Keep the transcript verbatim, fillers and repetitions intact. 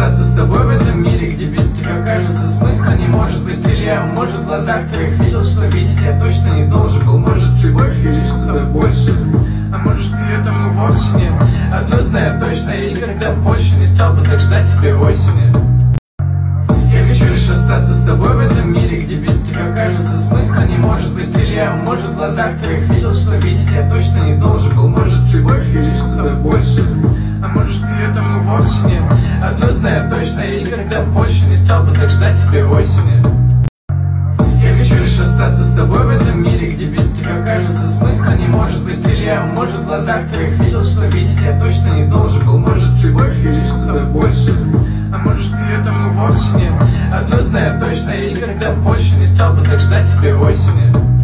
остаться с тобой в этом мире, где без тебя, кажется, смысла не может быть. Или я, может, в глазах твоих видел, что видеть я точно не должен был. Может, любовь или что-то больше, а может, ее тому вовсе нет. Одно знаю точно, я никогда больше не стал бы так ждать этой осени. Я хочу лишь остаться с тобой в этом мире, где без тебя, кажется, смысла не может быть. Или я, может, в глазах твоих видел, что видеть я точно не должен был. Может, любовь или что-то больше, а может, ее тому вовсе нет. Одно знаю точно, я никогда больше не стал бы так ждать этой осени. Я хочу лишь остаться с тобой в этом мире, где без тебя, кажется, смысла не может быть. Или я, может, в глазах твоих видел, что видеть я точно не должен был. Может, любовь или что-то больше, а может, ее тому вовсе нет. Одно знаю точно, я никогда больше не стал бы так ждать этой осени.